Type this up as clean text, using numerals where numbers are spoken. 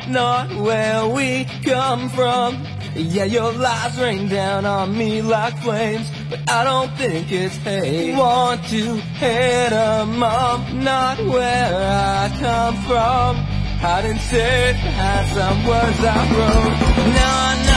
not where we come from. Yeah, your lies rain down on me like flames, but I don't think it's hate. Want to hit 'em up, not where I come from. I didn't say I had some words I wrote. Now I know